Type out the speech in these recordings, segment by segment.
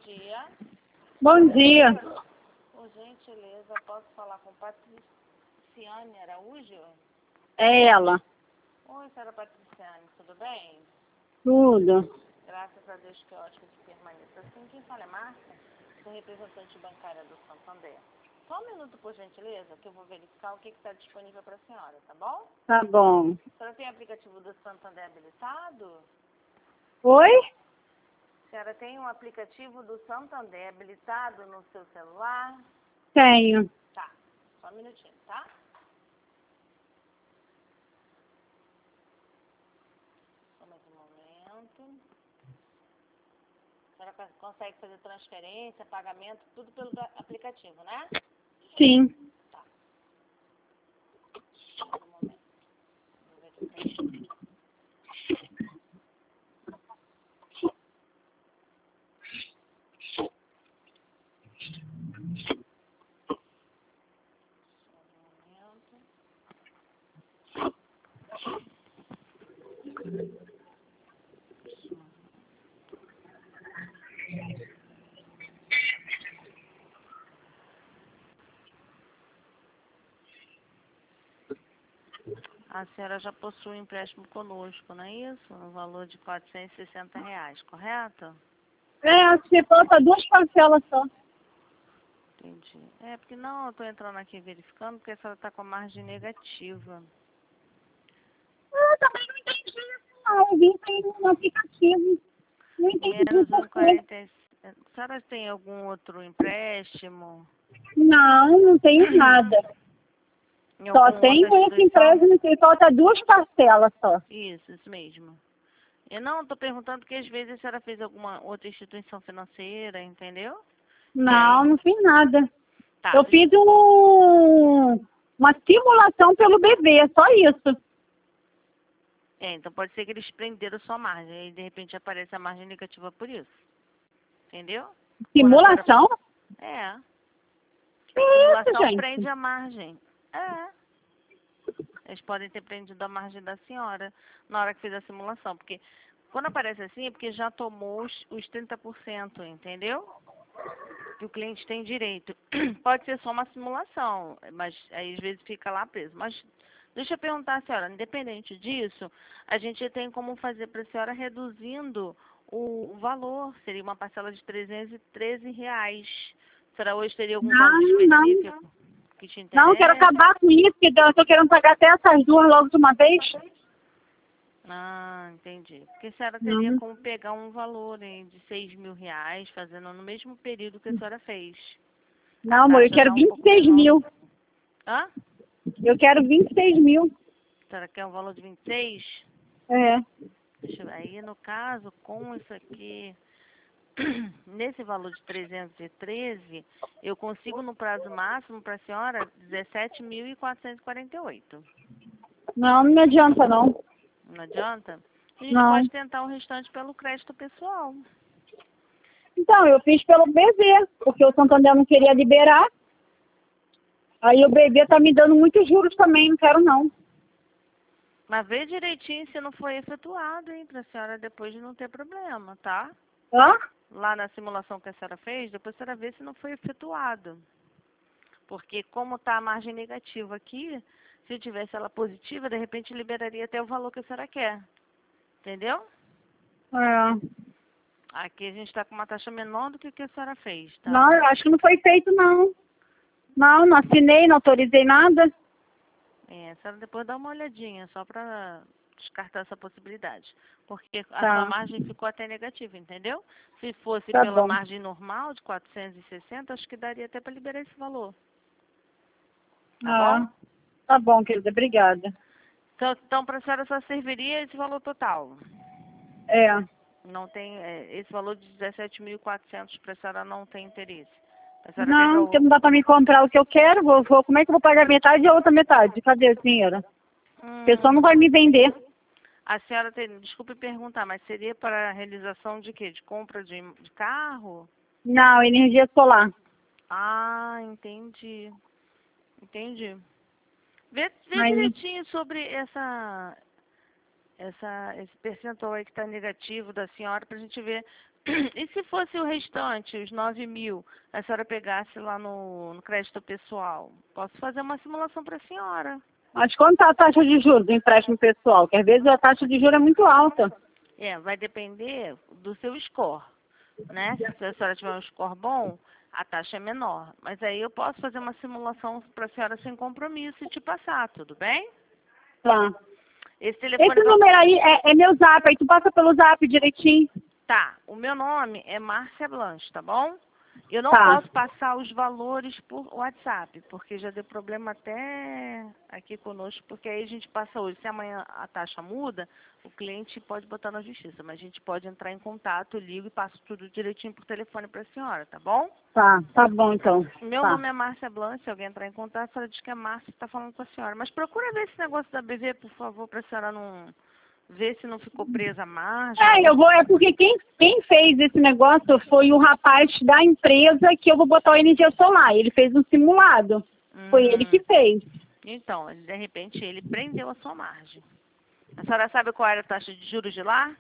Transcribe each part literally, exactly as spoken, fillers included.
dia. Bom dia. Por gentileza, posso falar com Patriciane Araújo? É ela. Oi, senhora Patriciane, tudo bem? Tudo. Graças a Deus, que ótimo que permaneça assim. Quem fala é Márcia, sou representante bancária do Santander. Só um minuto, por gentileza, que eu vou verificar o que está disponível para a senhora, tá bom? Tá bom. A senhora tem aplicativo do Santander habilitado? Oi? A senhora tem um aplicativo do Santander habilitado no seu celular? Tenho. Tá, só um minutinho, tá? Só mais um momento. A senhora cons- consegue fazer transferência, pagamento, tudo pelo da- aplicativo, né? Sim. Tá, só mais um momento. Vou verificar aqui. Só um momento. A senhora já possui um empréstimo conosco, não é isso? No valor de quatrocentos e sessenta reais, correto? É, se falta duas parcelas só. Entendi. É, porque não, eu estou entrando aqui verificando, porque a senhora está com a margem negativa. Eu também não entendi isso, não. Eu vi isso aí no aplicativo. Não entendi Menos um por quê. quarenta e sete. A senhora tem algum outro empréstimo? Não, não tenho nada. Em Só alguma tem outra esse instituição? empréstimo que falta duas parcelas só. Isso, isso mesmo. Eu não estou perguntando porque às vezes a senhora fez alguma outra instituição financeira, entendeu? E Não, aí, não fiz nada. tá. Eu deixa- fiz um, uma simulação pelo bebê, só isso. É, então pode ser que eles prenderam sua margem, aí de repente aparece a margem negativa por isso. Entendeu? Quando a senhora... Simulação? É, Que isso, simulação prende gente? a margem. É. Eles podem ter prendido a margem da senhora na hora que fez a simulação. Porque quando aparece assim é porque já tomou os, os trinta por cento, entendeu? Que o cliente tem direito. Pode ser só uma simulação, mas aí às vezes fica lá preso. Mas deixa eu perguntar à senhora, independente disso, a gente tem como fazer para a senhora reduzindo o, o valor. Seria uma parcela de trezentos e treze reais. A senhora hoje teria algum valor Não, não. específico que te Não, eu quero interessa? acabar com isso, porque eu tô querendo pagar até essas duas logo de uma vez. Ah, entendi. Porque a senhora teria Não, como pegar um valor hein, de seis mil reais, fazendo no mesmo período que a senhora fez. A não, amor, eu taxa quero dá um vinte e pouco seis menor. mil. Hã? Eu quero vinte e seis mil. A senhora quer um valor de vinte e seis? É. Deixa eu ver. Aí, no caso, com isso aqui, nesse valor de trezentos e treze, eu consigo no prazo máximo para a senhora dezessete mil quatrocentos e quarenta e oito. Não, não me adianta, não. Não adianta? A gente Não. pode tentar o restante pelo crédito pessoal. Então, eu fiz pelo bebê, porque o Santander não queria liberar. Aí o bebê tá me dando muitos juros também, não quero não. Mas vê direitinho se não foi efetuado, hein, pra senhora depois de não ter problema, tá? Hã? Lá na simulação que a senhora fez, depois a senhora vê se não foi efetuado. Porque como tá a margem negativa aqui, se tivesse ela positiva, de repente liberaria até o valor que a senhora quer. Entendeu? É. Aqui a gente está com uma taxa menor do que o que a senhora fez, tá? Não, eu acho que não foi feito, não. Não, não assinei, não autorizei nada. É, a senhora depois dá uma olhadinha, só para descartar essa possibilidade. Porque a sua Tá, margem ficou até negativa, entendeu? Se fosse tá pela bom. margem normal de quatrocentos e sessenta, acho que daria até para liberar esse valor. Tá bom? Ah, tá bom, querida, obrigada. Então, então para a senhora só serviria esse valor total. É. Não tem, é, esse valor de dezessete mil e quatrocentos para a senhora não tem interesse. A senhora teve Não, porque o... não dá pra me comprar o que eu quero. Vou, vou, como é que eu vou pagar metade e a outra metade? Cadê o dinheiro? A pessoa não Hum, vai me vender. a senhora tem, desculpe perguntar, mas seria para a realização de quê? De compra de, de carro? Não, energia solar. Ah, entendi. Entendi. Vê, vê Mas, direitinho sobre essa essa, esse percentual aí que está negativo da senhora para a gente ver. E se fosse o restante, os nove mil, a senhora pegasse lá no, no crédito pessoal? Posso fazer uma simulação para a senhora. Mas quanto tá a taxa de juros do empréstimo pessoal? Que às vezes a taxa de juros é muito alta. É, vai depender do seu score, né? Se a senhora tiver um score bom, a taxa é menor. Mas aí eu posso fazer uma simulação para a senhora sem compromisso e te passar, tudo bem? Tá. Esse telefone... Esse número aí é, é meu zap, aí tu passa pelo zap direitinho. Tá, o meu nome é Márcia Blanche, tá bom? Eu não Tá. posso passar os valores por WhatsApp, porque já deu problema até aqui conosco, porque aí a gente passa hoje. Se amanhã a taxa muda, o cliente pode botar na justiça, mas a gente pode entrar em contato, eu ligo e passo tudo direitinho por telefone para a senhora, tá bom? Tá, tá bom então. Meu Tá. nome é Márcia Blanche, se alguém entrar em contato, a senhora diz que é Márcia que está falando com a senhora. Mas procura ver esse negócio da B V, por favor, para a senhora não... ver se não ficou presa a margem. É, eu vou, é porque quem, quem fez esse negócio foi o rapaz da empresa que eu vou botar o energia solar. Ele fez um simulado. Hum, Foi ele que fez. Então, ele, de repente, ele prendeu a sua margem. A senhora sabe qual era a taxa de juros de lá?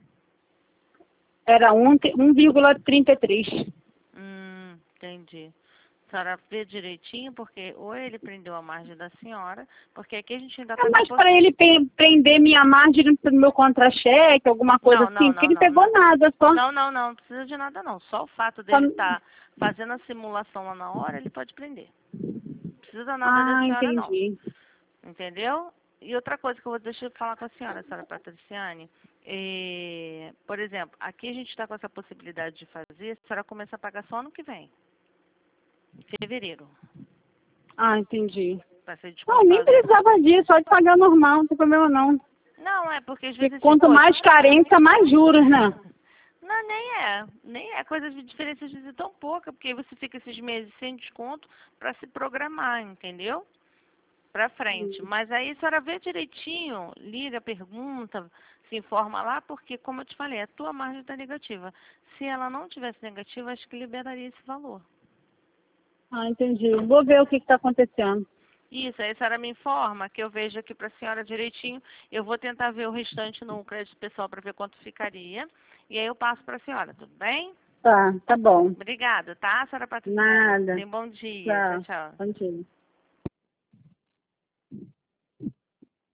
Era um vírgula trinta e três. Hum, entendi. A senhora vê direitinho, porque ou ele prendeu a margem da senhora, porque aqui a gente ainda está... É, mas para ele pe- prender minha margem no meu contra-cheque, alguma coisa Não, assim, não, porque não, ele não, pegou não. nada, só. Não, não, não, não precisa de nada não. Só o fato só... dele estar fazendo a simulação lá na hora, ele pode prender. Não precisa nada da Ah, senhora não. entendi. Entendeu? E outra coisa que eu vou deixar eu falar com a senhora, senhora Patriciane, é, por exemplo, aqui a gente está com essa possibilidade de fazer, a senhora começa a pagar só ano que vem, em fevereiro, Ah, entendi. para ser Não, nem descontado. precisava disso, pode pagar normal, não tem problema não. Não, é porque às Porque vezes, quanto poxa, mais carência, mais juros, né? não, nem é, nem é coisa de diferença às vezes é tão pouca, porque aí você fica esses meses sem desconto para se programar, entendeu? Para frente. Mas aí a senhora vê direitinho, liga, pergunta, se informa lá, porque, como eu te falei, a tua margem está negativa. Se ela não tivesse negativa, acho que liberaria esse valor. Ah, entendi. Vou ver o que está acontecendo. Isso, aí a senhora me informa, que eu vejo aqui para a senhora direitinho. Eu vou tentar ver o restante no crédito pessoal para ver quanto ficaria. E aí eu passo para a senhora, tudo bem? Tá, tá bom. Obrigada, tá, senhora Patrícia? Nada. Tenha um bom dia. Tchau, Tchau. tchau. Bom dia.